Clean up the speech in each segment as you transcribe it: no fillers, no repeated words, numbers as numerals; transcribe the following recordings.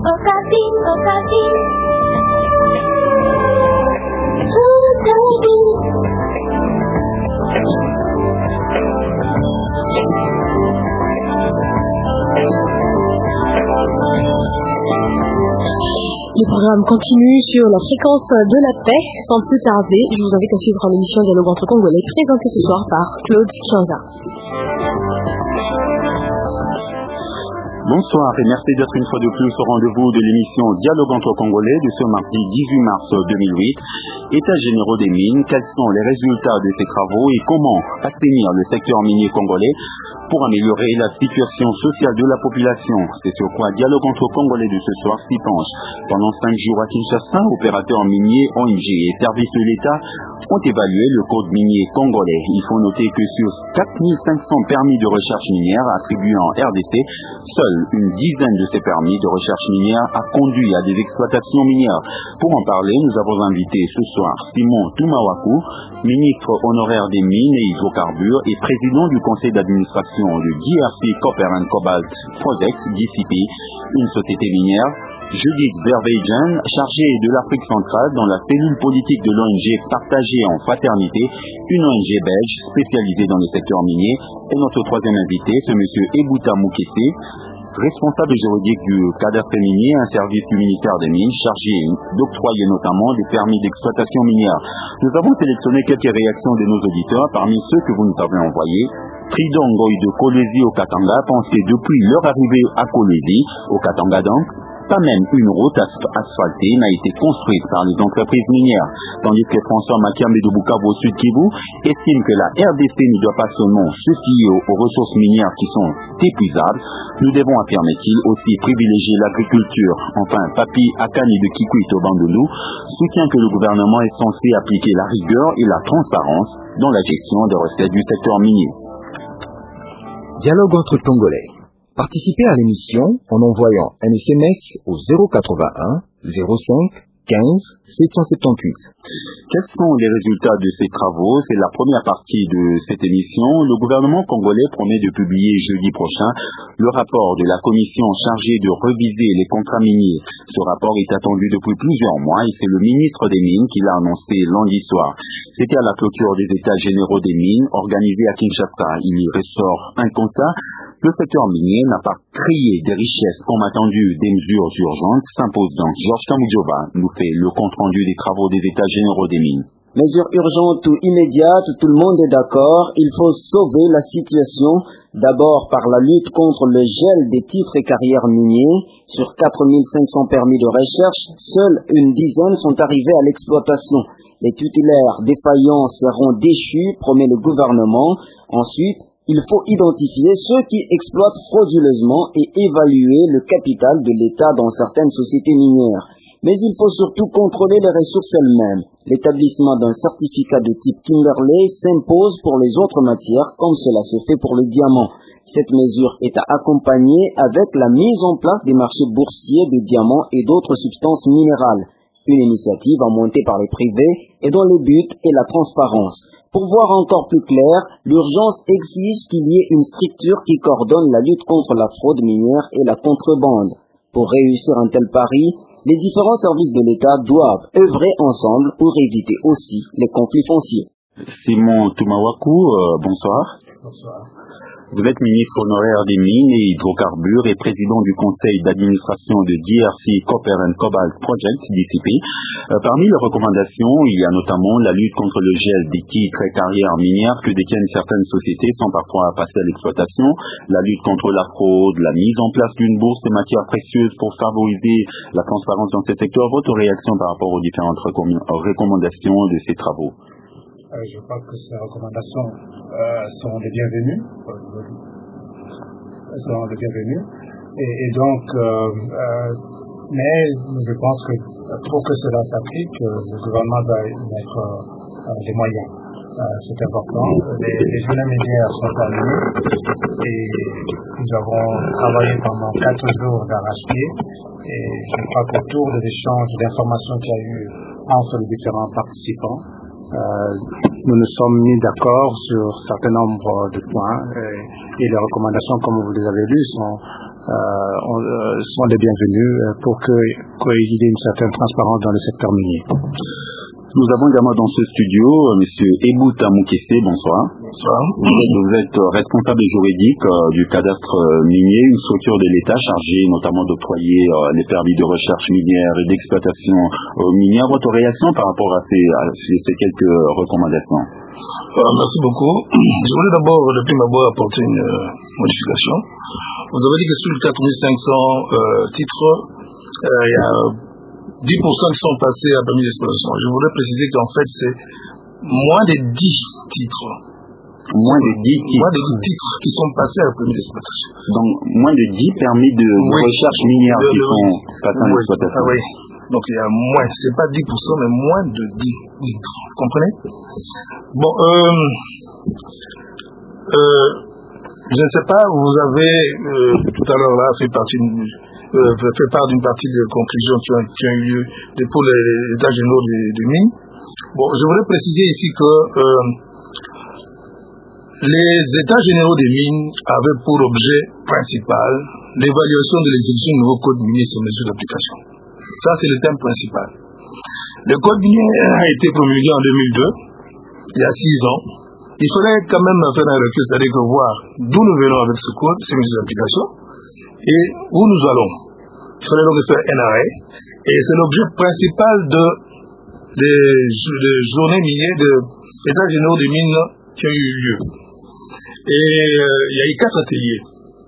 Okapi, Okapi. Le programme continue sur la fréquence de la paix. Sans plus tarder, je vous invite à suivre l'émission Dialogue entre Congolais, présentée ce soir par Claude Chanza. Bonsoir et merci d'être une fois de plus au rendez-vous de l'émission Dialogue entre Congolais de ce mardi 18 mars 2008. États généraux des mines, quels sont les résultats de ces travaux et comment assainir le secteur minier congolais pour améliorer la situation sociale de la population. C'est sur quoi Dialogue entre Congolais de ce soir s'y penche. Pendant 5 jours à Kinshasa, opérateurs miniers, ONG et services de l'État ont évalué le code minier congolais. Il faut noter que sur 4500 permis de recherche minière attribués en RDC, seule une dizaine de ces permis de recherche minière a conduit à des exploitations minières. Pour en parler, nous avons invité ce soir Simon Tumawaku, ministre honoraire des mines et hydrocarbures et président du conseil d'administration de DRC Copper and Cobalt Project, DCP, une société minière. Judith Vervejen, chargée de l'Afrique centrale dans la cellule politique de l'ONG Partagée en Fraternité, une ONG belge spécialisée dans le secteur minier. Et notre troisième invité, c'est M. Ebouta Moukessé, responsable juridique du cadastre minier, un service du ministère des Mines chargé d'octroyer notamment des permis d'exploitation minière. Nous avons sélectionné quelques réactions de nos auditeurs parmi ceux que vous nous avez envoyés. Tridon Ngoy de Kolwezi au Katanga pensait depuis leur arrivée à Kolwezi, au Katanga donc, pas même une route asphaltée n'a été construite par les entreprises minières, tandis que François Makiambe de Bukavu au Sud Kivu estime que la RDC ne doit pas seulement se fier aux ressources minières qui sont épuisables. Nous devons, affirme-t-il, aussi privilégier l'agriculture. Enfin, Papi Akani de Kikwit au Bandolou soutient que le gouvernement est censé appliquer la rigueur et la transparence dans la gestion des recettes du secteur minier. Dialogue entre Congolais. Participez à l'émission en envoyant un SMS au 081 05 15 778. Quels sont les résultats de ces travaux? C'est la première partie de cette émission. Le gouvernement congolais promet de publier jeudi prochain le rapport de la commission chargée de réviser les contrats miniers. Ce rapport est attendu depuis plusieurs mois et c'est le ministre des Mines qui l'a annoncé lundi soir. C'était à la clôture des États généraux des mines organisés à Kinshasa. Il y ressort un constat. Le secteur minier n'a pas créé des richesses comme attendu. Des mesures urgentes s'imposent donc. Georges Kamudjoba nous fait le compte-rendu des travaux des États généraux des mines. Mesures urgentes ou immédiates, tout le monde est d'accord. Il faut sauver la situation, d'abord par la lutte contre le gel des titres et carrières miniers. Sur 4500 permis de recherche, seules une dizaine sont arrivés à l'exploitation. Les titulaires défaillants seront déchus, promet le gouvernement. Ensuite, il faut identifier ceux qui exploitent frauduleusement et évaluer le capital de l'État dans certaines sociétés minières. Mais il faut surtout contrôler les ressources elles-mêmes. L'établissement d'un certificat de type Kimberley s'impose pour les autres matières comme cela se fait pour le diamant. Cette mesure est à accompagner avec la mise en place des marchés boursiers de diamants et d'autres substances minérales. Une initiative à monter par les privés et dont le but est la transparence. Pour voir encore plus clair, l'urgence exige qu'il y ait une structure qui coordonne la lutte contre la fraude minière et la contrebande. Pour réussir un tel pari, les différents services de l'État doivent œuvrer ensemble pour éviter aussi les conflits fonciers. Simon Tumawaku, bonsoir. Bonsoir. Vous êtes ministre honoraire des mines et hydrocarbures et président du conseil d'administration de DRC Copper and Cobalt Project, DCP. Parmi les recommandations, il y a notamment la lutte contre le gel des titres et carrières minières que détiennent certaines sociétés sans parfois passer à l'exploitation, la lutte contre la fraude, la mise en place d'une bourse des matières précieuses pour favoriser la transparence dans ce secteur. Votre réaction par rapport aux différentes recommandations de ces travaux? Je crois que ces recommandations sont les bienvenues. Et donc, mais je pense que pour que cela s'applique, le gouvernement doit mettre les moyens. C'est important. Les journées minières sont terminées et nous avons travaillé pendant 4 jours d'arrache-pied et je crois qu'autour de l'échange d'informations qu'il y a eu entre les différents participants, nous nous sommes mis d'accord sur un certain nombre de points et les recommandations, comme vous les avez lues, sont les bienvenus pour qu'il y ait une certaine transparence dans le secteur minier. Nous avons également dans ce studio M. Ebouta Moukessé, bonsoir. Bonsoir. Vous êtes responsable juridique du cadastre minier, une structure de l'État chargée notamment d'octroyer les permis de recherche minière et d'exploitation minière. Votre réaction par rapport à ces quelques recommandations? Merci beaucoup. Je voulais d'abord, de prime abord, apporter une modification. Vous avez dit que sur les 4500 titres, il y a 10% qui sont passés à permis d'exploitation. Je voudrais préciser qu'en fait, c'est moins de 10 titres. Moins de 10 titres. Moins de 10 titres qui sont passés à permis d'exploitation. Donc, moins de 10 permis de recherche minière qui sont passés en exploitation. Oui. Donc, il y a moins, c'est pas 10%, mais moins de 10 titres. Vous comprenez? Bon, je ne sais pas, vous avez tout à l'heure là fait part d'une partie des conclusions qui ont eu lieu pour les états généraux des mines. Bon, je voudrais préciser ici que les états généraux des mines avaient pour objet principal l'évaluation de l'exécution du nouveau code minier et ses mesures d'application. Ça, c'est le thème principal. Le code minier a été promulgué en 2002, il y a 6 ans. Il fallait quand même faire un recul, c'est-à-dire que voir d'où nous venons avec ce code, ces mesures d'application, et où nous allons. Il fallait donc faire un arrêt, et c'est l'objet principal des journées minières des états généraux des mines qui ont eu lieu. Et il y a eu 4 ateliers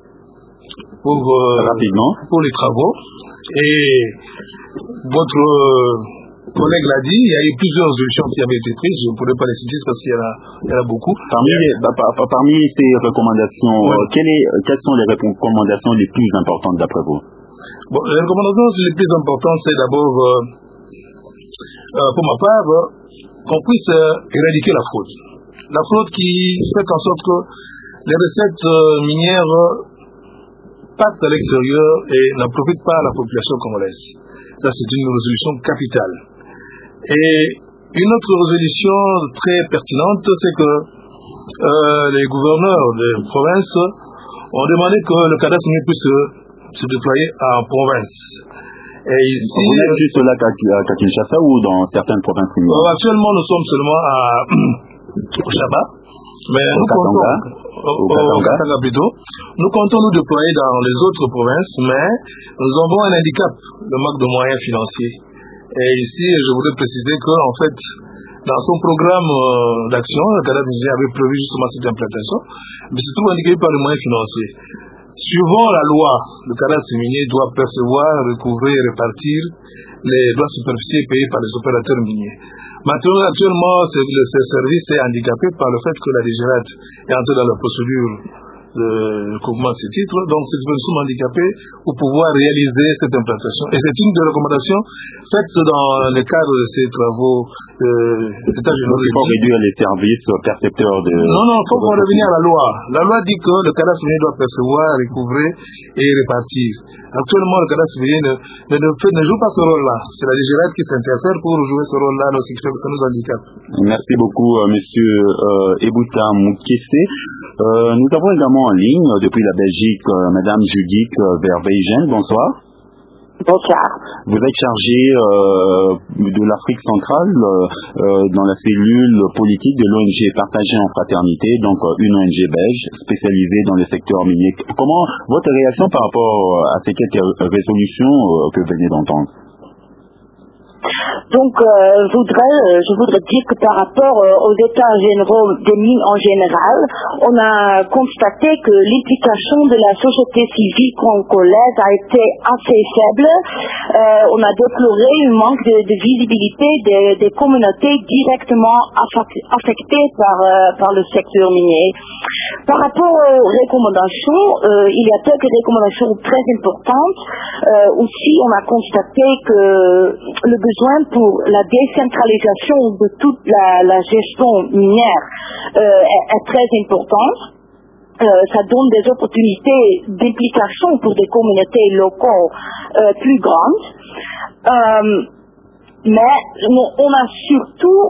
pour les travaux, et votre collègue l'a dit, il y a eu plusieurs résolutions qui avaient été prises, je ne pourrais pas les citer parce qu'il y en a beaucoup. Parmi ces recommandations, quelles sont les recommandations les plus importantes d'après vous? Bon, les recommandations les plus importantes, c'est d'abord, pour ma part, qu'on puisse éradiquer la fraude. La fraude qui fait en sorte que les recettes minières partent à l'extérieur et ne profitent pas à la population congolaise. Ça, c'est une résolution capitale. Et une autre résolution très pertinente, c'est que les gouverneurs des provinces ont demandé que le cadastre minier puisse se déployer en province. Et ici, vous êtes juste là à Kinshasa ou dans certaines provinces? Actuellement, nous sommes seulement au Chaba, mais nous comptons nous déployer dans les autres provinces, mais nous avons un handicap, le manque de moyens financiers. Et ici, je voudrais préciser qu'en fait, dans son programme d'action, le cadastre minier avait prévu justement cette implantation, mais se trouve handicapé par les moyens financiers. Suivant la loi, le cadastre minier doit percevoir, recouvrer et répartir les droits superficiels payés par les opérateurs miniers. Maintenant, actuellement, ce service est handicapé par le fait que la DGRAD est entrée dans la procédure de recouvrement de ces titres, donc nous sommes handicapés pour pouvoir réaliser cette implantation. Et c'est une des recommandations faites dans le cadre de ces travaux d'État généraux. Il faut réduire les services percepteurs de... Non, il faut revenir à la loi. La loi dit que le cadastre minier doit percevoir, recouvrer et répartir. Actuellement, le cadastre minier ne joue pas ce rôle-là. C'est la DGRAD qui s'interfère pour jouer ce rôle-là, donc c'est que ça nous handicape. Merci beaucoup, monsieur Ebouta Moukessé. Nous avons également en ligne, depuis la Belgique, madame Judith Verbeyen. Bonsoir. Bonsoir. Vous êtes chargée de l'Afrique centrale dans la cellule politique de l'ONG Partagée en Fraternité, donc une ONG belge spécialisée dans le secteur minier. Comment votre réaction par rapport à ces quelques résolutions que vous venez d'entendre? Donc, je voudrais dire que par rapport aux états généraux des mines en général, on a constaté que l'implication de la société civile congolaise a été assez faible. On a déploré un manque de visibilité des communautés directement affectées par le secteur minier. Par rapport aux recommandations, il y a quelques recommandations très importantes. Aussi, on a constaté que le besoin pour la décentralisation de toute la gestion minière est très importante. Ça donne des opportunités d'implication pour des communautés locales plus grandes. Mais on a surtout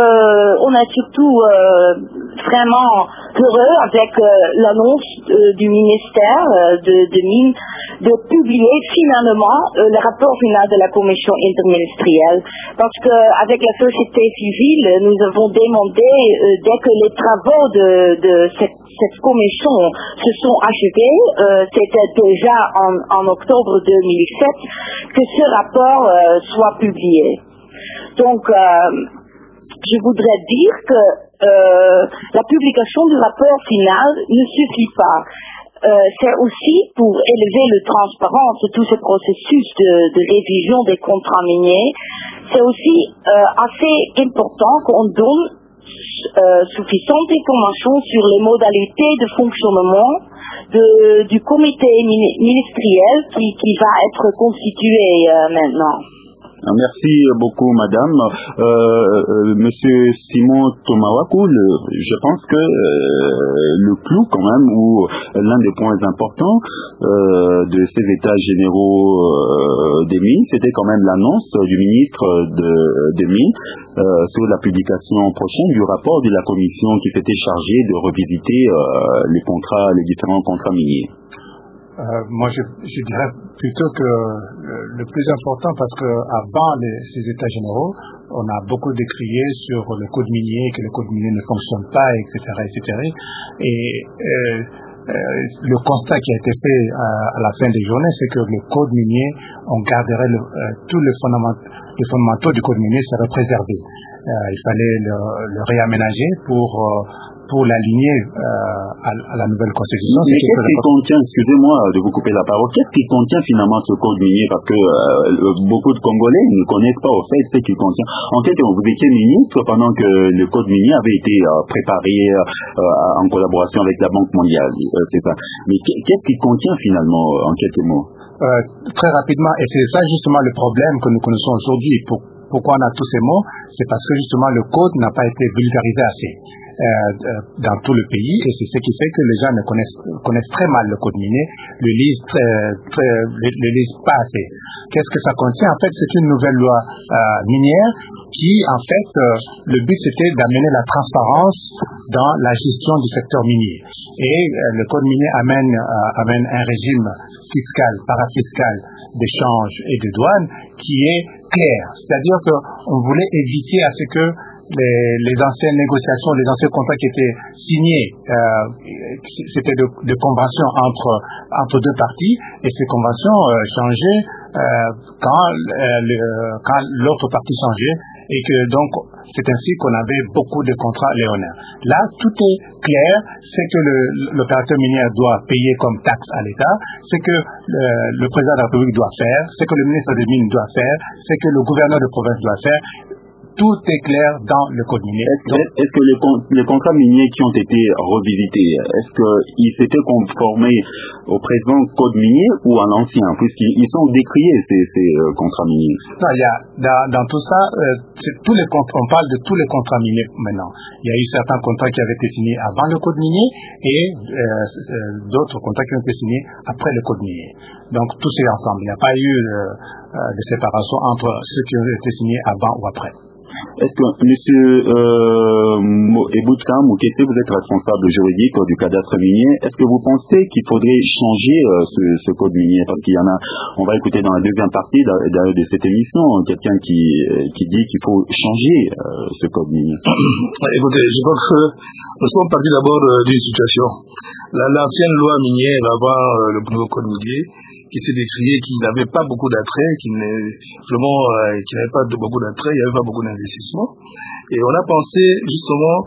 vraiment heureux avec l'annonce du ministère de Mines de publier finalement le rapport final de la commission interministérielle, parce que avec la société civile nous avons demandé dès que les travaux de cette commission se sont achevés, c'était déjà en octobre 2007, que ce rapport soit publié. Donc, je voudrais dire que la publication du rapport final ne suffit pas. C'est aussi pour élever la transparence de tout ce processus de révision des contrats miniers. C'est aussi assez important qu'on donne suffisantes informations sur les modalités de fonctionnement du comité ministériel qui va être constitué maintenant. Merci beaucoup, madame. Monsieur Simon Tomawaku, je pense que le clou quand même, ou l'un des points importants de ces états généraux des mines, c'était quand même l'annonce du ministre des Mines sur la publication prochaine du rapport de la commission qui s'était chargée de revisiter les différents contrats miniers. Moi, je dirais plutôt que le plus important, parce que avant ces états généraux, on a beaucoup décrié sur le code minier, que le code minier ne fonctionne pas, etc., etc. Et le constat qui a été fait à la fin des journées, c'est que le code minier, on garderait tous les fondamentaux du code minier seraient préservés. Il fallait le réaménager pour l'aligner à la nouvelle constitution. Mais qu'est-ce qui contient, excusez-moi de vous couper la parole, qu'est-ce qui contient finalement ce code minier? Parce que beaucoup de Congolais ne connaissent pas au fait ce qu'il contient. En fait, vous étiez ministre pendant que le code minier avait été préparé en collaboration avec la Banque mondiale, c'est ça. Mais qu'est-ce qui contient finalement, en quelques mots? Très rapidement, et c'est ça justement le problème que nous connaissons aujourd'hui. Pourquoi on a tous ces mots? C'est parce que justement le code n'a pas été vulgarisé assez dans tout le pays, et c'est ce qui fait que les gens connaissent très mal le code minier, le lisent pas assez. Qu'est-ce que ça contient? En fait, c'est une nouvelle loi minière qui, en fait, le but c'était d'amener la transparence dans la gestion du secteur minier. Et le code minier amène un régime fiscal, parafiscal, d'échange et de douane qui est clair. C'est-à-dire qu'on voulait éviter à ce que les anciennes négociations, les anciens contrats qui étaient signés, c'était de conventions entre deux parties, et ces conventions changeaient quand l'autre partie changeait, et que donc c'est ainsi qu'on avait beaucoup de contrats léonins. Là, tout est clair, c'est que l'opérateur minier doit payer comme taxe à l'État, c'est que le président de la République doit faire, c'est que le ministre des Mines doit faire, c'est que le gouverneur de province doit faire. Tout est clair dans le code minier. Est-ce que les contrats miniers qui ont été revisités, est-ce qu'ils s'étaient conformés au présent code minier ou à l'ancien, puisqu'ils sont décriés ces contrats miniers? Non, il y a dans tout ça, on parle de tous les contrats miniers maintenant. Il y a eu certains contrats qui avaient été signés avant le code minier et d'autres contrats qui ont été signés après le code minier. Donc tout c'est ensemble. Il n'y a pas eu de séparation entre ceux qui ont été signés avant ou après. Est-ce que, monsieur Eboutka Moukete, vous êtes responsable juridique du cadastre minier, est-ce que vous pensez qu'il faudrait changer ce code minier? Parce qu'il y en a, on va écouter dans la deuxième partie de cette émission, quelqu'un qui dit qu'il faut changer ce code minier. Écoutez, je pense que nous sommes partis d'abord d'une situation. L'ancienne loi minière avant le nouveau code minier, qui s'est décrié, qui n'avait pas beaucoup d'attrait, qui n'avait pas beaucoup d'attrait, il n'y avait pas beaucoup d'investissement. Et on a pensé justement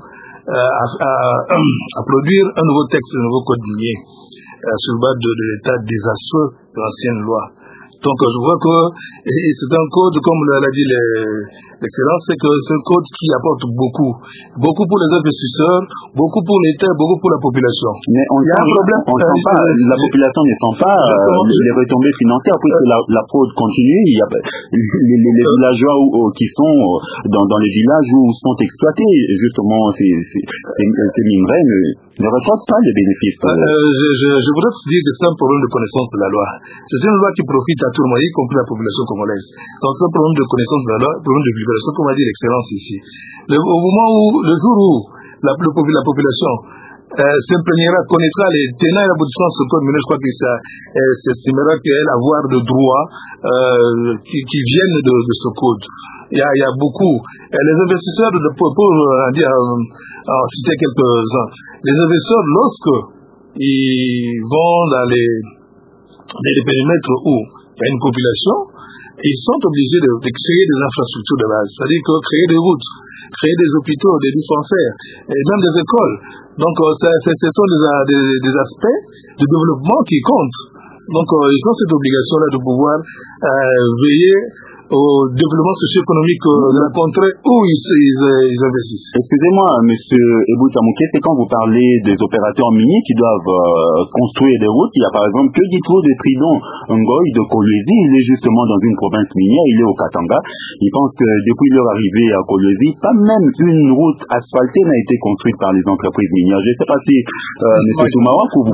à produire un nouveau texte, un nouveau code minier, sur le base de l'état désastreux de l'ancienne loi. Donc je vois que c'est un code, comme l'a dit l'excellence, c'est que c'est un code qui apporte beaucoup pour les investisseurs, beaucoup pour l'État, beaucoup pour la population. Mais il y a un problème, la population ne sent pas les retombées financières, puisque la fraude continue. Il y a les villageois qui sont dans les villages où sont exploités justement ces minerais ne reçoivent pas les bénéfices. Je voudrais te dire que c'est un problème de connaissance de la loi. C'est une loi qui profite à tout le monde, y compris la population congolaise. Donc c'est un problème de connaissance de la loi, problème de vulgarisation, comme a dit l'excellence ici. Au moment où, le jour où la population s'imprègnera, connaîtra les tenants et aboutissants de ce code, je crois que ça s'estimera qu'elle avoir de droits qui viennent de ce code. Il y a beaucoup. Les investisseurs, pour citer quelques-uns, les investisseurs, lorsque ils vont dans les périmètres où il y a une population, ils sont obligés de créer des infrastructures de base, c'est-à-dire que créer des routes, créer des hôpitaux, des dispensaires, et même des écoles. Donc, ce sont des aspects de développement qui comptent. Donc, ils ont cette obligation-là de pouvoir veiller au développement socio-économique de la contrée où ils investissent. Excusez-moi, monsieur Ebouta Mouké, c'est quand vous parlez des opérateurs miniers qui doivent construire des routes. Il y a par exemple, que dites-vous de Tridon Ngoy de Kolwezi? Il est justement dans une province minière, il est au Katanga. Il pense que depuis leur arrivée à Kolwezi, pas même une route asphaltée n'a été construite par les entreprises minières. Je ne sais pas si monsieur Toumawak, vous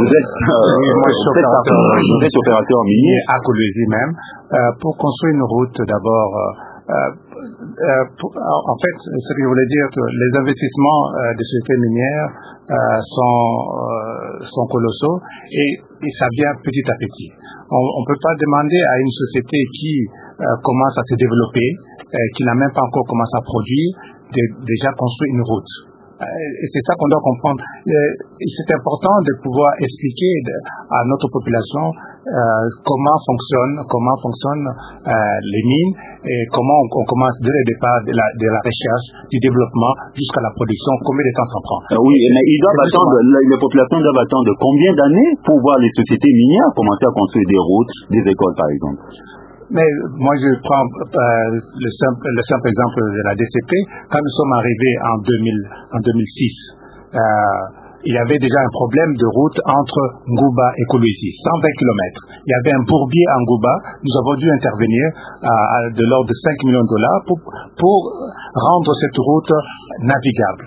êtes opérateur minier à Kolwezi même. Pour construire une route, d'abord, en fait, ce que je voulais dire, que les investissements des sociétés minières sont colossaux et ça vient petit à petit. On ne peut pas demander à une société qui commence à se développer, qui n'a même pas encore commencé à produire, déjà construire une route. Et c'est ça qu'on doit comprendre. C'est important de pouvoir expliquer à notre population comment fonctionnent les mines et comment on commence dès le départ de la recherche, du développement jusqu'à la production, combien de temps ça prend. Oui, mais les populations doivent attendre combien d'années pour voir les sociétés minières commencer à construire des routes, des écoles par exemple? Mais moi, je prends le simple exemple de la DCP. Quand nous sommes arrivés en 2006, il y avait déjà un problème de route entre Ngouba et Kolwezi, 120 km. Il y avait un bourbier à Ngouba. Nous avons dû intervenir de l'ordre de $5 millions pour rendre cette route navigable.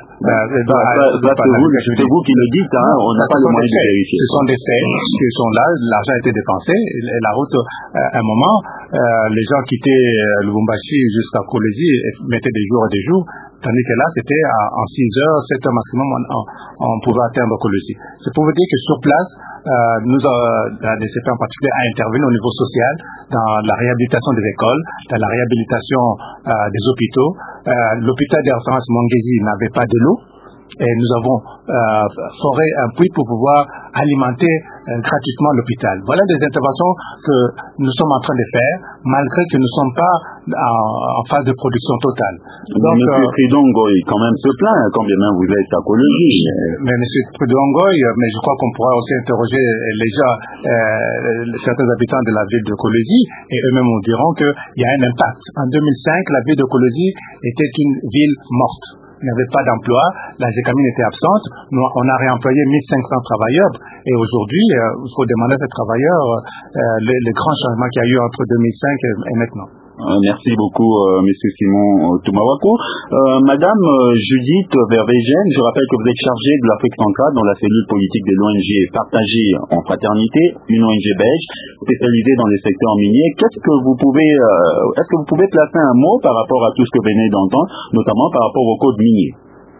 C'est vous qui le dites, hein, on n'a pas le moyen de vérifier. Ce sont des faits qui sont là, l'argent a été dépensé, et la route, à un moment, les gens quittaient Lubumbashi jusqu'à Kolwezi et mettaient des jours et des jours, tandis que là, c'était en 6 heures, 7 heures maximum, on pouvait atteindre Kolwezi. C'est pour vous dire que sur place, la DCP en particulier a intervenu au niveau social dans la réhabilitation des écoles, dans la réhabilitation des hôpitaux. L'hôpital de référence Mongezi n'avait pas de l'eau et nous avons foré un puits pour pouvoir alimenter gratuitement l'hôpital. Voilà des interventions que nous sommes en train de faire malgré que nous ne sommes pas en phase de production totale. Donc, M. Tridongoy quand même se plaint quand bien même vous êtes à Kolwezi. Mais M. Tridongoy, mais je crois qu'on pourra aussi interroger les gens, certains habitants de la ville de Kolwezi, et eux-mêmes nous diront qu'il y a un impact. En 2005, la ville de Kolwezi était une ville morte. Il n'y avait pas d'emploi, la Gécamine était absente, on a réemployé 1500 travailleurs et aujourd'hui, il faut demander à ces travailleurs les grands changements qu'il y a eu entre 2005 et maintenant. Merci beaucoup, Monsieur Simon Toumawako. Madame Judith Vervegen, je rappelle que vous êtes chargée de l'Afrique centrale dans la cellule politique de l'ONG Partagée en Fraternité, une ONG belge spécialisée dans les secteurs miniers. Est-ce que vous pouvez placer un mot par rapport à tout ce que vous venez d'entendre, notamment par rapport au code minier?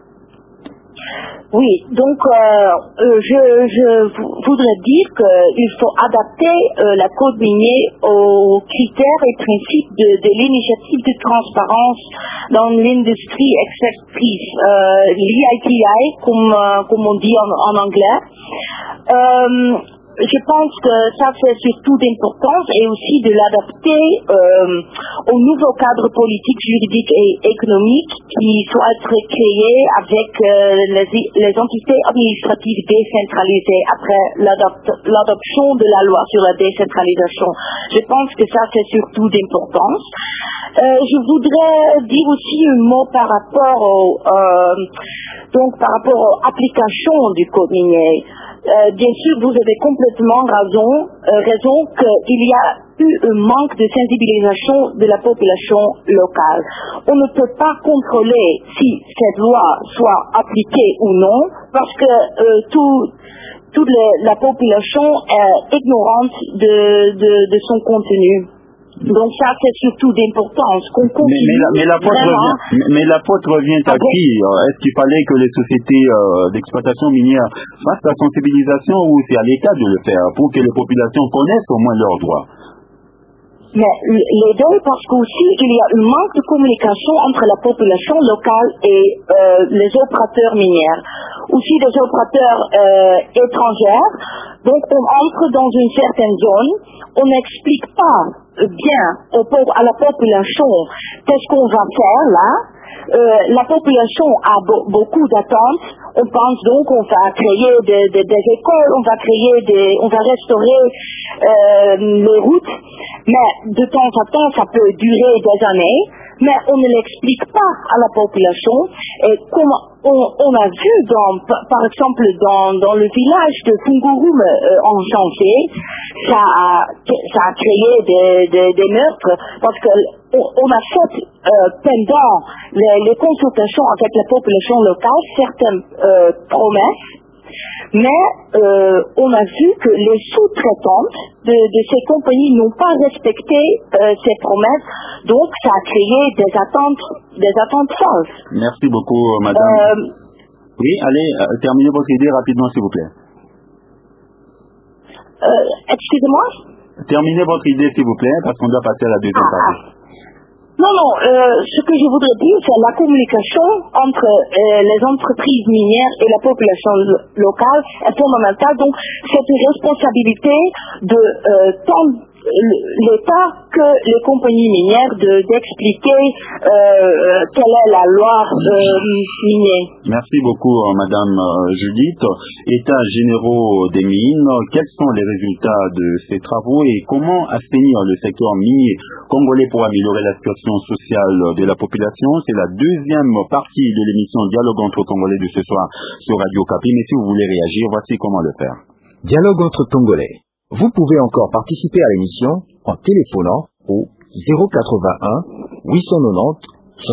Oui, donc je voudrais dire qu'il faut adapter la code minier aux critères et principes de l'initiative de transparence dans l'industrie extractive, l'EITI, comme on dit en anglais. Je pense que ça c'est surtout d'importance et aussi de l'adapter au nouveau cadre politique, juridique et économique qui doit être créé avec les entités administratives décentralisées après l'adoption de la loi sur la décentralisation. Je pense que ça c'est surtout d'importance. Je voudrais dire aussi un mot par rapport aux applications du code minier. Bien sûr, vous avez complètement raison qu'il y a eu un manque de sensibilisation de la population locale. On ne peut pas contrôler si cette loi soit appliquée ou non, parce que la population est ignorante de son contenu. Donc ça, c'est surtout d'importance qu'on continue. Mais l'apôtre revient à qui? Est-ce qu'il fallait que les sociétés d'exploitation minière fassent la sensibilisation ou c'est à l'État de le faire pour que les populations connaissent au moins leurs droits? Mais les deux, parce qu'aussi il y a un manque de communication entre la population locale et les opérateurs miniers. Aussi des opérateurs étrangers. Donc on entre dans une certaine zone, on n'explique pas bien à la population qu'est-ce qu'on va faire là. La population a beaucoup d'attentes. On pense donc qu'on va créer des écoles, on va restaurer les routes, mais de temps en temps ça peut durer des années, mais on ne l'explique pas à la population. Et comme on a vu par exemple dans le village de Fungurum en janvier, ça a créé des meurtres parce que on a fait pendant les consultations avec la population locale certaines promesses, mais on a vu que les sous-traitantes de ces compagnies n'ont pas respecté ces promesses, donc ça a créé des attentes fausses. Merci beaucoup, madame. Oui, allez, terminez votre idée rapidement, s'il vous plaît. Excusez-moi? Terminez votre idée, s'il vous plaît, parce qu'on doit passer à la deuxième partie. Non, ce que je voudrais dire, c'est la communication entre les entreprises minières et la population locale est fondamentale. Donc, c'est une responsabilité de tant l'État que les compagnies minières d'expliquer quelle est la loi minière. Merci beaucoup, madame Judith. États généraux des mines, quels sont les résultats de ces travaux et comment assainir le secteur minier congolais pour améliorer la situation sociale de la population? C'est la deuxième partie de l'émission Dialogue entre Congolais de ce soir sur Radio Okapi. Mais si vous voulez réagir, voici comment le faire. Dialogue entre Congolais. Vous pouvez encore participer à l'émission en téléphonant au 081 890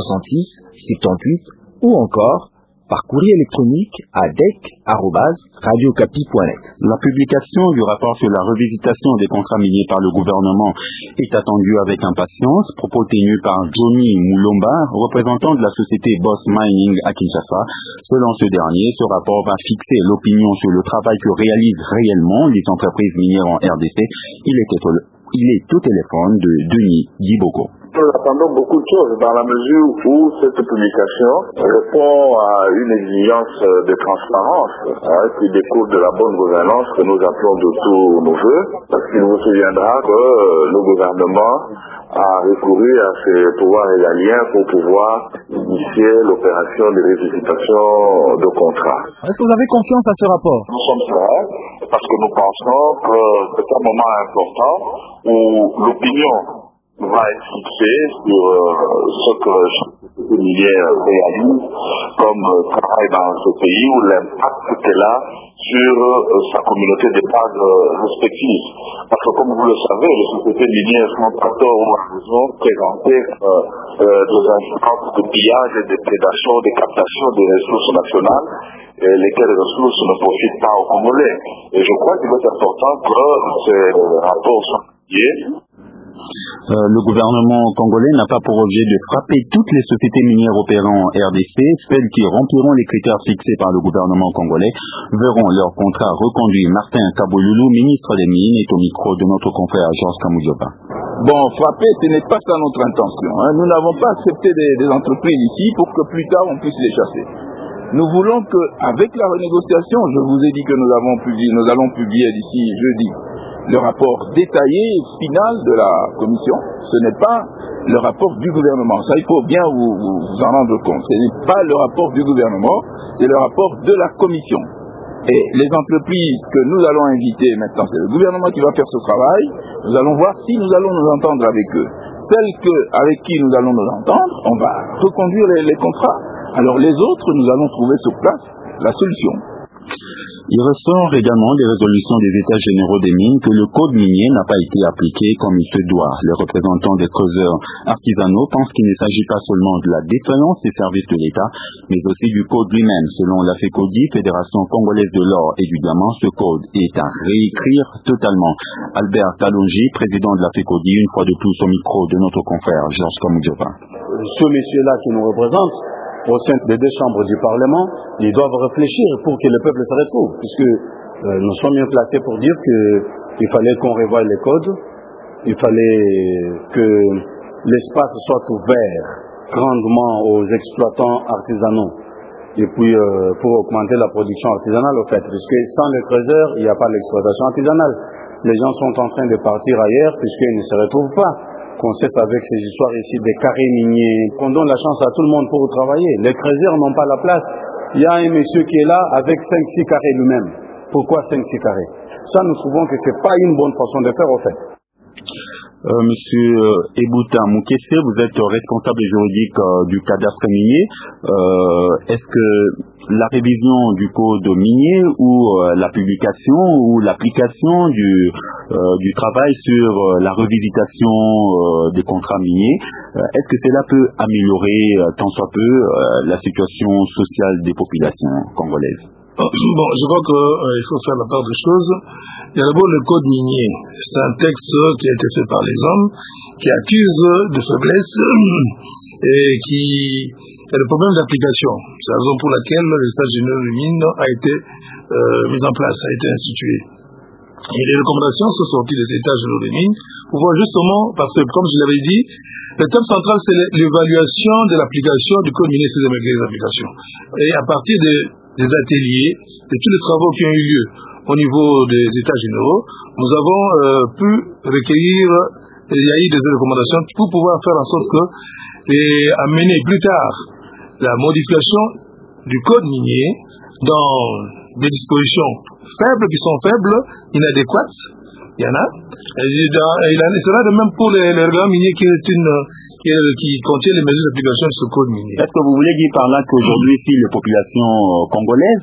66 78 ou encore par courrier électronique à dec@radiocapi.net. La publication du rapport sur la revisitation des contrats miniers par le gouvernement est attendue avec impatience. Propos tenus par Johnny Moulomba, représentant de la société Boss Mining à Kinshasa. Selon ce dernier, ce rapport va fixer l'opinion sur le travail que réalisent réellement les entreprises minières en RDC. Il est au téléphone de Denis Diboko. Nous attendons beaucoup de choses dans la mesure où cette publication répond à une exigence de transparence qui découle de la bonne gouvernance que nous appelons de tous nos voeux, parce qu'il vous souviendra que le gouvernement a recouru à ses pouvoirs régaliens pour pouvoir initier l'opération de revisitation de contrats. Est-ce que vous avez confiance à ce rapport? Nous sommes prêts parce que nous pensons que c'est un moment important où l'opinion va être fixée sur ce que chaque minière réalise comme travail dans ce pays ou l'impact qu'elle a sur sa communauté de base respective. Parce que comme vous le savez, les sociétés minières sont à tort ou à raison présentées des instances de pillage et de prédation, de captation des ressources nationales, et lesquelles ressources ne profitent pas aux Congolais. Et je crois qu'il est important que ces rapports soient publiés. Le gouvernement congolais n'a pas pour objet de frapper toutes les sociétés minières opérant en RDC. Celles qui rempliront les critères fixés par le gouvernement congolais verront leur contrat reconduit. Martin Kaboulou, ministre des Mines, est au micro de notre confrère Georges Kamoudioba. Bon, frapper, ce n'est pas ça notre intention. Nous n'avons pas accepté des entreprises ici pour que plus tard on puisse les chasser. Nous voulons qu'avec la renégociation, je vous ai dit que nous allons publier d'ici jeudi le rapport détaillé et final de la commission. Ce n'est pas le rapport du gouvernement. Ça, il faut bien vous en rendre compte. Ce n'est pas le rapport du gouvernement, c'est le rapport de la commission. Et les entreprises que nous allons inviter maintenant, c'est le gouvernement qui va faire ce travail. Nous allons voir si nous allons nous entendre avec eux. Celles avec qui nous allons nous entendre, on va reconduire les contrats. Alors les autres, nous allons trouver sur place la solution. Il ressort également des résolutions des États généraux des mines que le code minier n'a pas été appliqué comme il se doit. Les représentants des creuseurs artisanaux pensent qu'il ne s'agit pas seulement de la défaillance des services de l'État, mais aussi du code lui-même. Selon la FECODI, Fédération congolaise de l'or et du diamant, ce code est à réécrire totalement. Albert Talongi, président de la FECODI, une fois de plus au micro de notre confrère Georges Kamoudjoba. Ce monsieur-là qui nous représente, au sein des deux chambres du Parlement, ils doivent réfléchir pour que le peuple se retrouve, puisque nous sommes bien placés pour dire qu'il fallait qu'on revoie les codes, il fallait que l'espace soit ouvert grandement aux exploitants artisanaux, et puis pour augmenter la production artisanale, au fait, puisque sans les creuseurs, il n'y a pas l'exploitation artisanale. Les gens sont en train de partir ailleurs, puisqu'ils ne se retrouvent pas. Qu'on cesse avec ces histoires ici des carrés miniers, qu'on donne la chance à tout le monde pour travailler. Les creuseurs n'ont pas la place. Il y a un monsieur qui est là avec 5-6 carrés lui-même. Pourquoi 5-6 carrés? Ça, nous trouvons que ce n'est pas une bonne façon de faire, au fait. Monsieur Ebouta Moukesse, vous êtes responsable juridique du cadastre minier. Est-ce que la révision du code minier ou la publication ou l'application du travail sur la revisitation des contrats miniers, est-ce que cela peut améliorer tant soit peu la situation sociale des populations congolaises? Bon, je crois qu'il faut faire la part des choses. Il y a d'abord le code minier. C'est un texte qui a été fait par les hommes, qui accuse de faiblesse et qui est le problème d'application. C'est la raison pour laquelle les États généraux des mines a été mis en place, a été institué. Et les recommandations sont sorties des États généraux des mines pour voir justement, parce que comme je l'avais dit, le thème central c'est l'évaluation de l'application du code minier et ses mécanismes d'application. Et à partir des ateliers, de tous les travaux qui ont eu lieu au niveau des États généraux, nous avons pu recueillir, il y a eu des recommandations pour pouvoir faire en sorte que, et amener plus tard la modification du code minier dans des dispositions faibles qui sont faibles, inadéquates, il y en a. Il sera de même pour les règlements miniers qui contiennent les mesures d'application de ce code minier. Est-ce que vous voulez dire par là qu'aujourd'hui, si les populations congolaises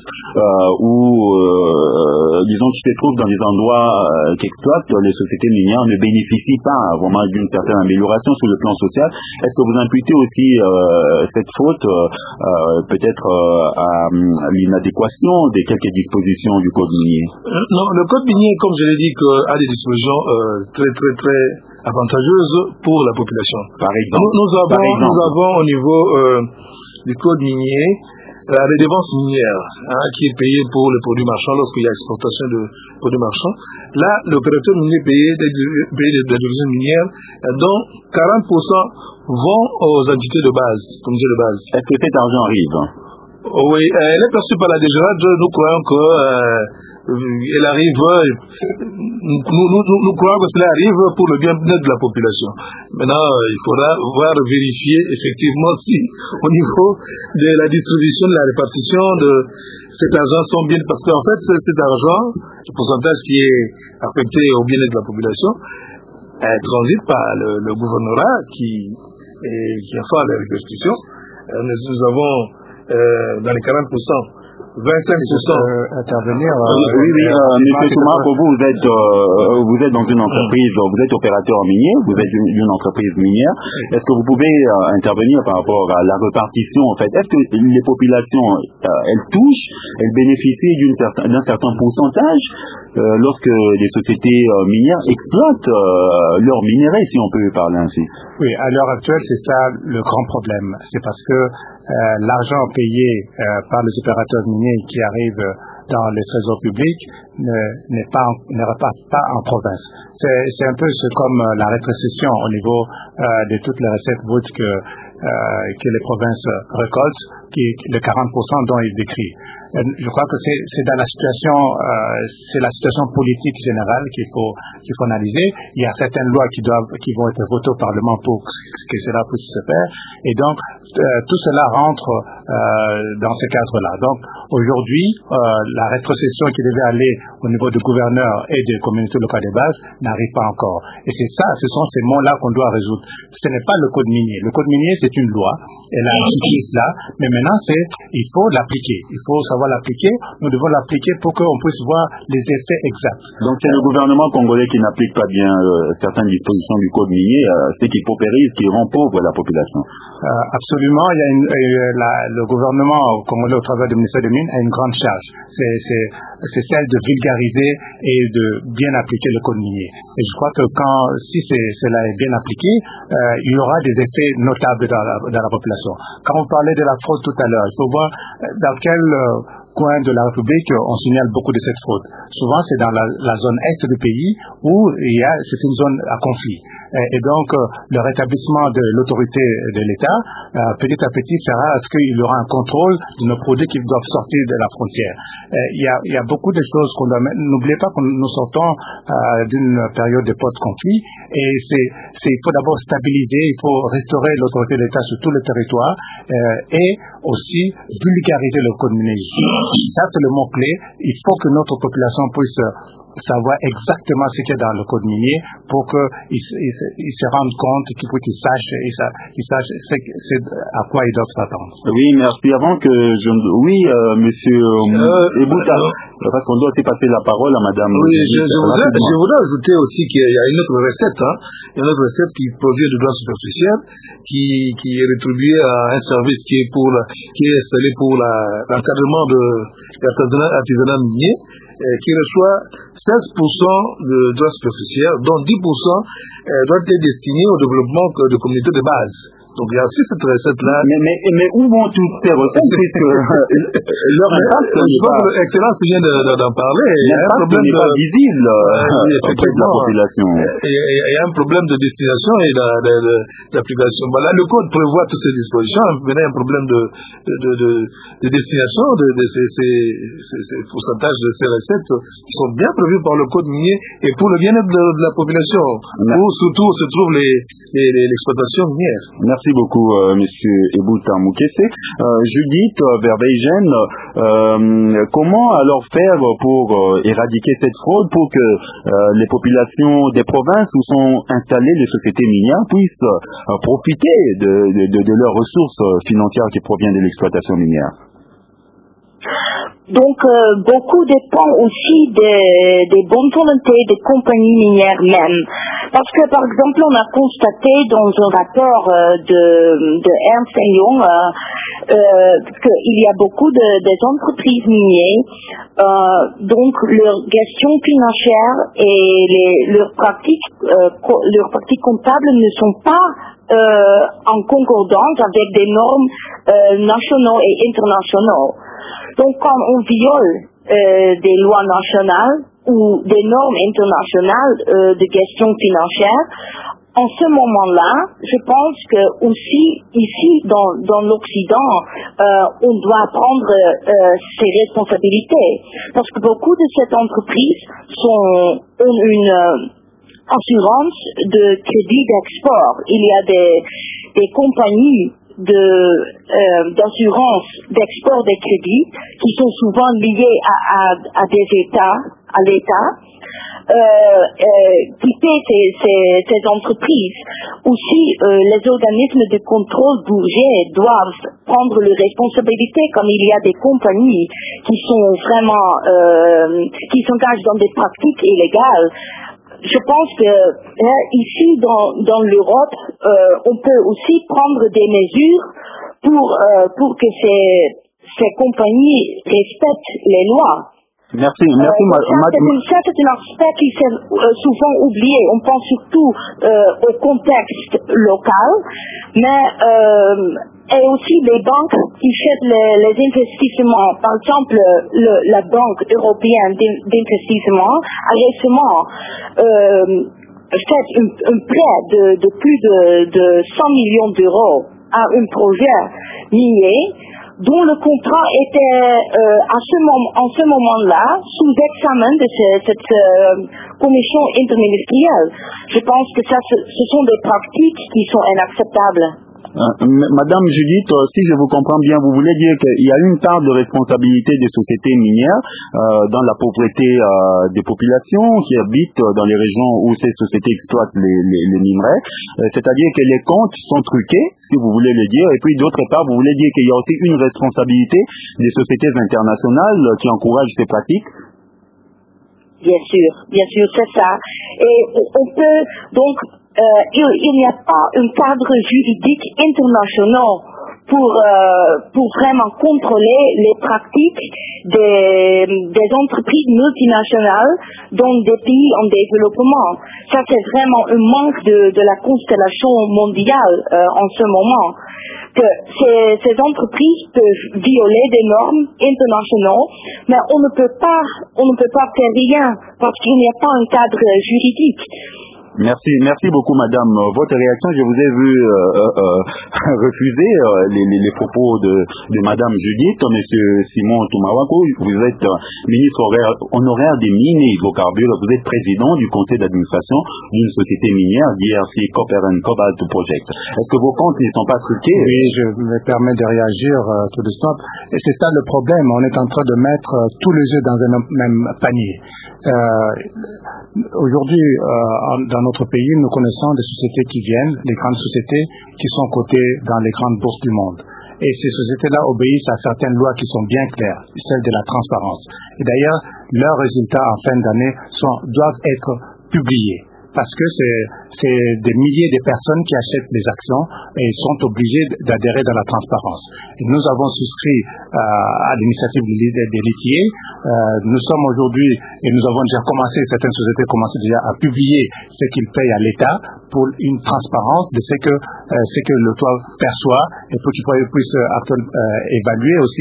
disons qui se trouvent dans des endroits qu'exploitent les sociétés minières ne bénéficient pas vraiment d'une certaine amélioration sur le plan social, est-ce que vous imputez aussi cette faute peut-être à l'inadéquation des quelques dispositions du code minier? Non, le code minier, comme je l'ai dit, a des dispositions très avantageuses pour la population. Par exemple, nous avons au niveau du code minier la redevance minière qui est payée pour les produits marchands lorsqu'il y a exportation de produits marchands. Là, l'opérateur minier paye des divisions minières dont 40% vont aux entités de base, comités de base. Est-ce que cet argent arrive? Oui, elle est perçue par la DGRAD. Nous croyons que elle arrive. Nous croyons que cela arrive pour le bien-être de la population. Maintenant, il faudra vérifier effectivement si au niveau de la distribution, de la répartition de cet argent sont bien, parce qu'en fait, cet argent, le pourcentage qui est affecté au bien-être de la population, transite par le gouvernorat qui a fait la répartition. Nous avons dans les 40%, 25% intervenir. Oui, monsieur Touma, vous êtes dans une entreprise, vous êtes opérateur minier, vous êtes une entreprise minière. Est-ce que vous pouvez intervenir par rapport à la répartition en fait? Est-ce que les populations, elles touchent, elles bénéficient d'un certain pourcentage lorsque les sociétés minières exploitent leurs minerais, si on peut parler ainsi? Oui, à l'heure actuelle, c'est ça le grand problème. C'est parce que l'argent payé par les opérateurs miniers qui arrivent dans les trésors publics ne repart pas en province. C'est un peu comme la rétrocession au niveau de toutes les recettes brutes que les provinces récoltent, le 40% dont il décrit. Je crois que c'est dans la situation, c'est la situation politique générale qu'il faut analyser. Il y a certaines lois qui vont être votées au Parlement pour que cela puisse se faire. Et donc, tout cela rentre dans ce cadre-là. Donc aujourd'hui, la rétrocession qui devait aller au niveau du gouverneur et des communautés locales de base n'arrive pas encore. Et c'est ça, ce sont ces mots-là qu'on doit résoudre. Ce n'est pas le code minier. Le code minier, c'est une loi. Elle a institué cela, mais maintenant, il faut l'appliquer. Il faut savoir l'appliquer. Nous devons l'appliquer pour qu'on puisse voir les effets exacts. Donc c'est le gouvernement congolais qui n'applique pas bien certaines dispositions du code minier, ce qui paupérise, qui rend pauvre la population. Absolument. Le gouvernement congolais, au travers du ministère des Mines, a une grande charge. C'est celle de vulgariser et de bien appliquer le code minier. Et je crois que si cela est bien appliqué, il y aura des effets notables dans la population. Quand on parlait de la fraude tout à l'heure, il faut voir dans quel coin de la République on signale beaucoup de cette fraude. Souvent, c'est dans la zone est du pays où c'est une zone à conflit. Et donc, le rétablissement de l'autorité de l'État, petit à petit, fera à ce qu'il y aura un contrôle de nos produits qui doivent sortir de la frontière. Il y a beaucoup de choses qu'on doit mettre. N'oubliez pas que nous sortons d'une période de post-conflit et il faut d'abord stabiliser, il faut restaurer l'autorité de l'État sur tout le territoire et aussi vulgariser le code minier. Ça, c'est le mot-clé. Il faut que notre population puisse savoir exactement ce qu'il y a dans le code minier pour qu'ils se rendent compte, qu'ils sachent à quoi ils doivent s'attendre. Oui, merci. Avant que monsieur Ebouta, parce qu'on doit aussi passer la parole à madame. Oui, je voudrais ajouter aussi qu'il y a une autre recette, une autre recette qui provient du droit superficiel, qui est rétribuée à un service qui est installé pour l'encadrement de l'artisanat minier, qui reçoit 16% de droits superficiels, dont 10% doit être destiné au développement de communautés de base. Donc il y a aussi cette recette-là. Mais où vont toutes ces recettes puisque leur impact je pense que l'excellence vient d'en parler. Il y a un problème pas visible auprès de la population. Il y a un problème de destination et d'application. Là, le code prévoit toutes ces dispositions. Mais il y a un problème de destination de ces pourcentages de ces recettes qui sont bien prévus par le code minier et pour le bien-être de la population, où surtout se trouve l'exploitation minière. Merci beaucoup, monsieur Ebouta Moukesse. Judith Verweygen, comment alors faire pour éradiquer cette fraude, pour que les populations des provinces où sont installées les sociétés minières puissent profiter de leurs ressources financières qui proviennent de l'exploitation minière? Donc, beaucoup dépend aussi des bonnes volontés des compagnies minières même. Parce que, par exemple, on a constaté dans un rapport de Ernst & Young qu'il y a beaucoup des entreprises minières, donc leur gestion financière et leurs pratiques comptables ne sont pas en concordance avec des normes nationaux et internationaux. Donc, quand on viole des lois nationales ou des normes internationales de gestion financière, en ce moment-là, je pense que aussi ici dans l'Occident, on doit prendre ses responsabilités, parce que beaucoup de ces entreprises ont une assurance de crédit d'export. Il y a des compagnies d'assurance d'export des crédits qui sont souvent liées à des États, à l'État, qui paient ces entreprises. Aussi, les organismes de contrôle boursier doivent prendre les responsabilités, comme il y a des compagnies qui sont vraiment qui s'engagent dans des pratiques illégales. Je pense que ici dans l'Europe, on peut aussi prendre des mesures pour que ces compagnies respectent les lois. Merci, Ça, c'est un aspect qui s'est souvent oublié. On pense surtout au contexte local, mais et aussi les banques qui font les investissements. Par exemple, la Banque européenne d'investissement a récemment fait un prêt de plus de 100 millions d'euros à un projet minier dont le contrat était en ce moment-là sous examen de cette commission interministérielle. Je pense que ce sont des pratiques qui sont inacceptables. Madame Judith, si je vous comprends bien, vous voulez dire qu'il y a une part de responsabilité des sociétés minières dans la pauvreté des populations qui habitent dans les régions où ces sociétés exploitent les minerais, c'est-à-dire que les comptes sont truqués, si vous voulez le dire, et puis d'autre part, vous voulez dire qu'il y a aussi une responsabilité des sociétés internationales qui encouragent ces pratiques? Bien sûr, c'est ça. Et on peut donc, il n'y a pas un cadre juridique international pour vraiment contrôler les pratiques des entreprises multinationales dans des pays en développement. Ça, c'est vraiment un manque de la constellation mondiale en ce moment. Que ces entreprises peuvent violer des normes internationales, mais on ne peut pas faire rien parce qu'il n'y a pas un cadre juridique. Merci beaucoup, madame. Votre réaction, je vous ai vu refuser les propos de madame Judith. Monsieur Simon Toumawako, vous êtes ministre honoraire des mines et hydrocarbures. Vous êtes président du conseil d'administration d'une société minière, DRC Copper and Cobalt Project. Est-ce que vos comptes ne sont pas truqués? Oui, je me permets de réagir tout de suite. Et c'est ça le problème. On est en train de mettre tous les œufs dans un même panier. Aujourd'hui, dans notre pays, nous connaissons des sociétés qui viennent, des grandes sociétés qui sont cotées dans les grandes bourses du monde. Et ces sociétés-là obéissent à certaines lois qui sont bien claires, celles de la transparence. Et d'ailleurs, leurs résultats en fin d'année doivent être publiés. Parce que c'est des milliers de personnes qui achètent les actions et sont obligées d'adhérer dans la transparence. Et nous avons souscrit à l'initiative des litiers. Nous sommes aujourd'hui, et nous avons déjà commencé, certaines sociétés commencent déjà à publier ce qu'ils payent à l'État pour une transparence de ce que le toit perçoit et pour qu'ils puissent évaluer aussi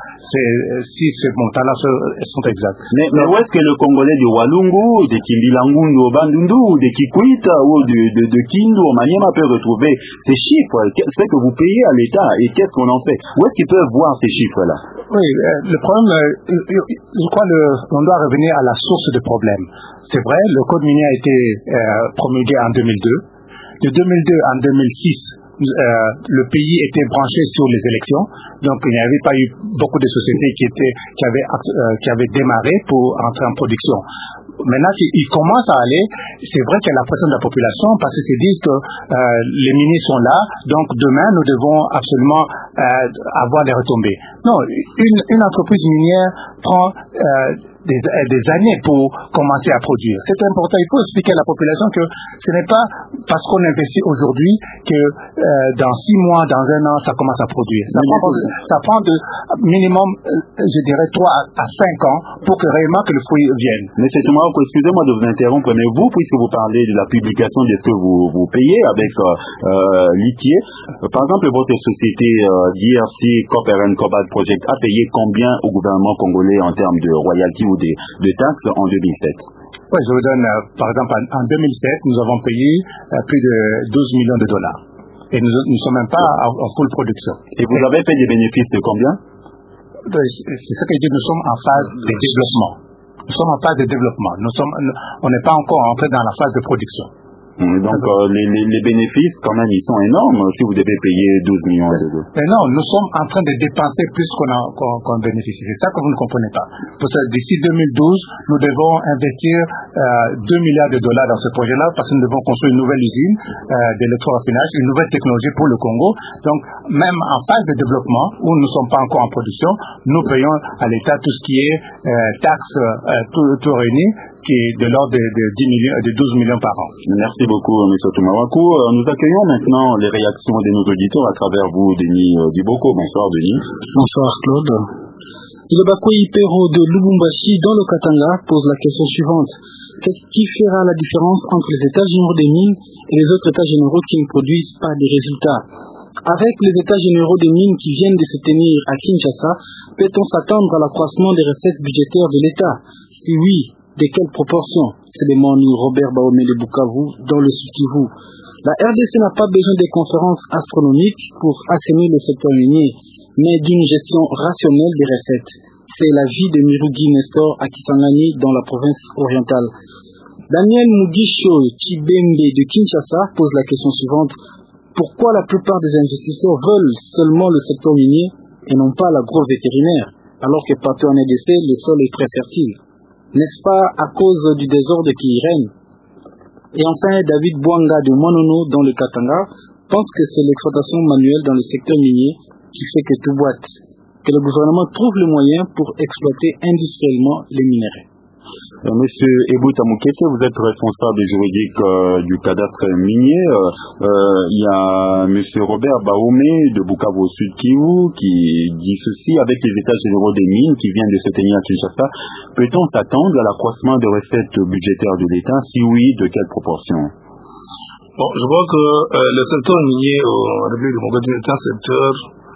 si ces montants-là sont exacts. Mais où est-ce que le Congolais de Walungu, de Kimbilangundu au Bandundu, de Kikwita ou de Kindu au Maniema peut retrouver ces chiffres? C'est que vous payez à l'État et qu'est-ce qu'on en fait? Où est-ce qu'ils peuvent voir ces chiffres-là? Oui, le problème, je crois qu'on doit revenir à la source du problème. C'est vrai, le code minier a été promulgué en 2002. De 2002 en 2006, le pays était branché sur les élections, donc il n'y avait pas eu beaucoup de sociétés qui avaient démarré pour entrer en production. Maintenant, ils commencent à aller, c'est vrai qu'il y a la pression de la population parce qu'ils se disent que les miniers sont là, donc demain nous devons absolument avoir des retombées. Non, une entreprise minière prend des années pour commencer à produire. C'est important, il faut expliquer à la population que ce n'est pas parce qu'on investit aujourd'hui que dans 6 mois, dans 1 an, ça commence à produire. Ça prend de minimum, je dirais, 3 à 5 ans pour que réellement que le fruit vienne. Monsieur Toumawako, excusez-moi de vous interrompre, mais vous, puisque vous parlez de la publication de ce que vous payez avec litier, par exemple, votre société DRC Copper and Cobalt Project a payé combien au gouvernement congolais en termes de royalties ou de taxes en 2007? Oui, je vous donne, par exemple, en 2007, nous avons payé plus de 12 millions de dollars. Et nous ne sommes même pas en full production. Et vous avez fait des bénéfices de combien? C'est ce que je dis, nous sommes en phase de développement. Nous sommes en phase de développement. On n'est pas encore entré dans la phase de production. Donc les bénéfices, quand même, ils sont énormes si vous devez payer 12 millions d'euros. Mais non, nous sommes en train de dépenser plus qu'on bénéficie. C'est ça que vous ne comprenez pas. Parce que d'ici 2012, nous devons investir 2 milliards de dollars dans ce projet-là parce que nous devons construire une nouvelle usine d'électroraffinage, une nouvelle technologie pour le Congo. Donc, même en phase de développement, où nous ne sommes pas encore en production, nous payons à l'État tout ce qui est taxes tout réuni, qui est de l'ordre de 12 millions par an. Merci beaucoup, M. Toumawako. Nous accueillons maintenant les réactions de nos auditeurs à travers vous, Denis Diboko. Bonsoir, Denis. Bonsoir, Claude. Ilobakoi Pero de Lubumbashi, dans le Katanga, pose la question suivante. Qu'est-ce qui fera la différence entre les états généraux des mines et les autres états généraux qui ne produisent pas des résultats? Avec les états généraux des mines qui viennent de se tenir à Kinshasa, peut-on s'attendre à l'accroissement des recettes budgétaires de l'État? Si oui, de quelle proportion? C'est demande Robert Baomé de Bukavu dans le Sud Kivu. La RDC n'a pas besoin de conférences astronomiques pour assainir le secteur minier, mais d'une gestion rationnelle des recettes. C'est l'avis de Mirugi Nestor à Kisangani dans la province orientale. Daniel Mugisho Chibembe de Kinshasa pose la question suivante. Pourquoi la plupart des investisseurs veulent seulement le secteur minier et non pas l'agrovétérinaire, alors que partout en RDC, le sol est très fertile? N'est-ce pas à cause du désordre qui y règne? Et enfin, David Bouanga de Monono dans le Katanga pense que c'est l'exploitation manuelle dans le secteur minier qui fait que tout boite, que le gouvernement trouve le moyen pour exploiter industriellement les minerais. Monsieur Ebouta Moukete, vous êtes responsable juridique du cadastre minier. Il y a Monsieur Robert Baoumé de Bukavu Sud Kivu qui dit ceci: avec les états généraux des mines qui viennent de se tenir à Kinshasa, peut-on s'attendre à l'accroissement de recettes budgétaires de l'État? Si oui, de quelle proportion? Bon, je vois que le secteur minier en République démocratique est un secteur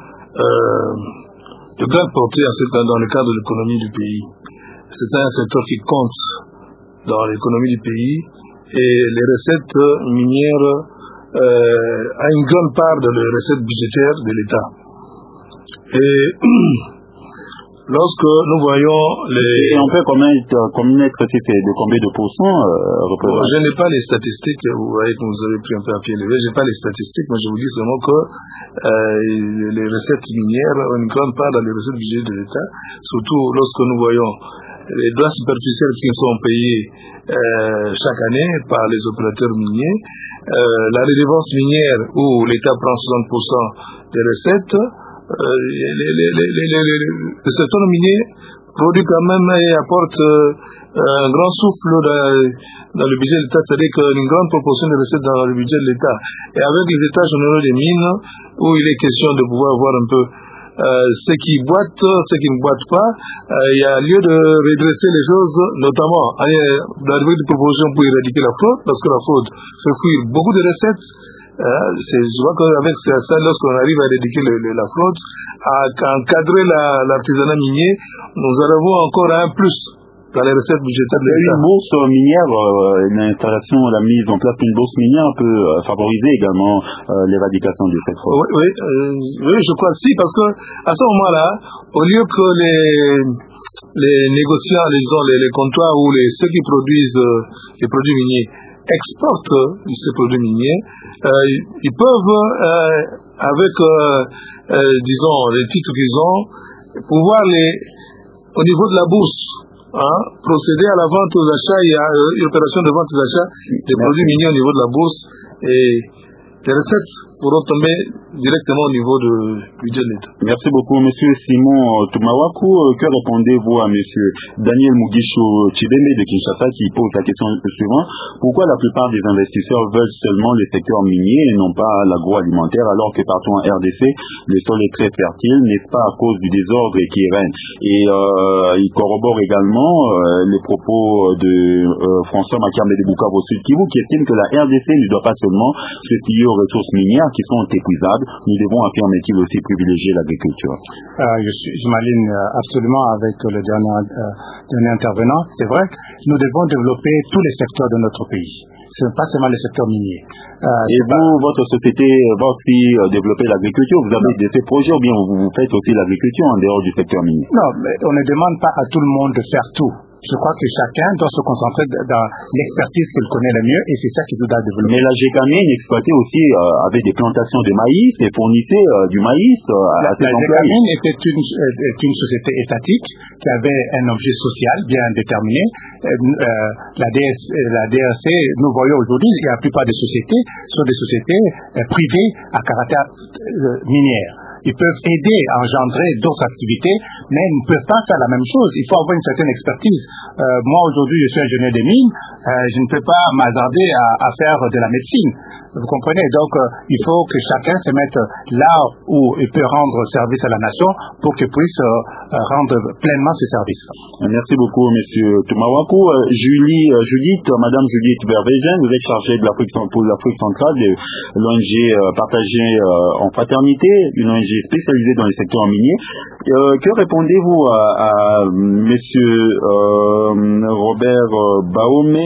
de grande portée dans le cadre de l'économie du pays. C'est un secteur qui compte dans l'économie du pays et les recettes minières a une grande part de les recettes budgétaires de l'État. Et lorsque nous voyons les... Et on peut connaître de combien de pourcents Je n'ai pas les statistiques, vous voyez que vous avez pris un peu à pied levé, je n'ai pas les statistiques, mais je vous dis seulement que les recettes minières ont une grande part dans les recettes budgétaires de l'État, surtout lorsque nous voyons les droits superficiels qui sont payés chaque année par les opérateurs miniers, la redevance minière où l'État prend 60% des recettes, le secteur minier produit quand même et apporte un grand souffle dans le budget de l'État, c'est-à-dire qu'une grande proportion des recettes dans le budget de l'État. Et avec les états généraux des mines, où il est question de pouvoir voir un peu ce qui boite, ce qui ne boite pas, il y a lieu de redresser les choses, notamment d'arriver des propositions pour éradiquer la fraude, parce que la fraude fait fuir beaucoup de recettes. Je vois qu'avec ça, lorsqu'on arrive à éradiquer la fraude, à encadrer l'artisanat minier, nous arrivons encore à un plus dans les recettes budgétaires de l'État. Une bourse minière, l'installation, la mise en place d'une bourse minière peut favoriser également l'éradication de cette fraude. Oui, je crois que si, parce que à ce moment-là, au lieu que les négociants, les comptoirs ou ceux qui produisent les produits miniers exportent ces produits miniers, ils peuvent, avec, disons, les titres qu'ils ont, pouvoir au niveau de la bourse, procéder à la vente aux achats. Il y a une opération de vente aux achats des produits miniers au niveau de la bourse et les recettes pourront tomber directement au niveau du budget de l'État. Merci beaucoup, Monsieur Simon Tumawaku. Que répondez-vous à Monsieur Daniel Mugisho Chibembe de Kinshasa qui pose la question suivante: pourquoi la plupart des investisseurs veulent seulement le secteur minier et non pas l'agroalimentaire, alors que partout en RDC, le sol est très fertile, n'est-ce pas à cause du désordre qui règne? Et il corrobore également les propos de François Makiambe de Bukavu Sud Kivu qui estime que la RDC ne doit pas seulement se fier aux ressources minières qui sont épuisables, nous devons, affirme-t-il, aussi privilégier l'agriculture. Je m'aligne absolument avec le dernier intervenant. C'est vrai que nous devons développer tous les secteurs de notre pays. Ce n'est pas seulement le secteur minier. Et vous, votre société va aussi développer l'agriculture? Vous avez des projets ou bien vous faites aussi l'agriculture en dehors du secteur minier? Non, mais on ne demande pas à tout le monde de faire tout. Je crois que chacun doit se concentrer dans l'expertise qu'il connaît le mieux et c'est ça qu'il doit développer. Mais la GECAMINE exploitait aussi avec des plantations de maïs et fournissait du maïs à ses employés. La GECAMINE était une société étatique qui avait un objet social bien déterminé. La DRC, nous voyons aujourd'hui que la plupart des sociétés sont des sociétés privées à caractère minier. Ils peuvent aider à engendrer d'autres activités, mais ils ne peuvent pas faire la même chose. Il faut avoir une certaine expertise. Moi, aujourd'hui, je suis ingénieur des mines. Je ne peux pas m'hasarder à faire de la médecine. Vous comprenez? Donc, il faut que chacun se mette là où il peut rendre service à la nation pour qu'il puisse rendre pleinement ses services. Merci beaucoup, Monsieur Tumawaku. Madame Judith Vervegen, vous êtes chargée de pour l'Afrique centrale de l'ONG Partagée en Fraternité, une ONG spécialisée dans les secteurs miniers. Que répondez-vous à Monsieur Robert Baoumé,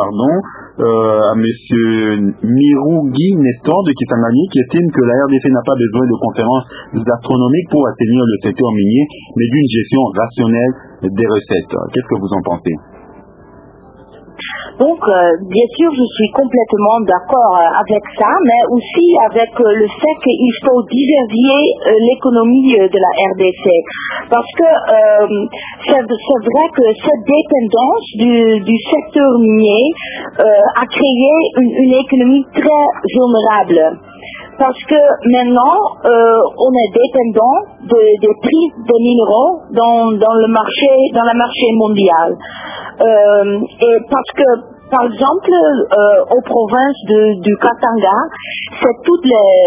à Monsieur Mirugi Nestor de Kisangani, qui estime que la RDC n'a pas besoin de conférences astronomiques pour assainir le secteur minier, mais d'une gestion rationnelle des recettes. Qu'est-ce que vous en pensez? Donc, bien sûr, je suis complètement d'accord avec ça, mais aussi avec le fait qu'il faut diversifier l'économie de la RDC. Parce que c'est vrai que cette dépendance du secteur minier a créé une économie très vulnérable. Parce que maintenant, on est dépendant des prix des minéraux dans la marché mondial. Et parce que, par exemple, aux provinces du Katanga, c'est toutes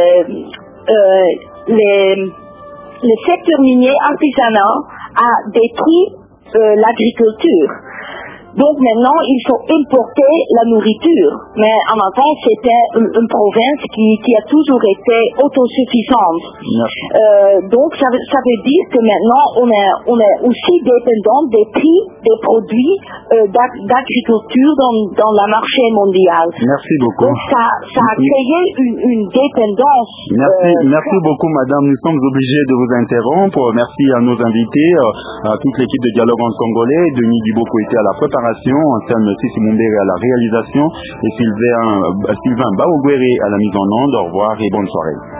les secteurs miniers artisanaux a détruit l'agriculture. Donc maintenant, il faut importer la nourriture. Mais en même temps, c'était une province qui a toujours été autosuffisante. Donc ça veut dire que maintenant, on est aussi dépendant des prix des produits d'agriculture dans le marché mondial. Merci beaucoup. Donc ça a créé une dépendance. Merci beaucoup, madame. Nous sommes obligés de vous interrompre. Merci à nos invités, à toute l'équipe de Dialogue en Congolais. Denis Diboko était à la préparation, Anselme Sissi-Mumbere à la réalisation et Sylvain Baogwere à la mise en onde. Au revoir et bonne soirée.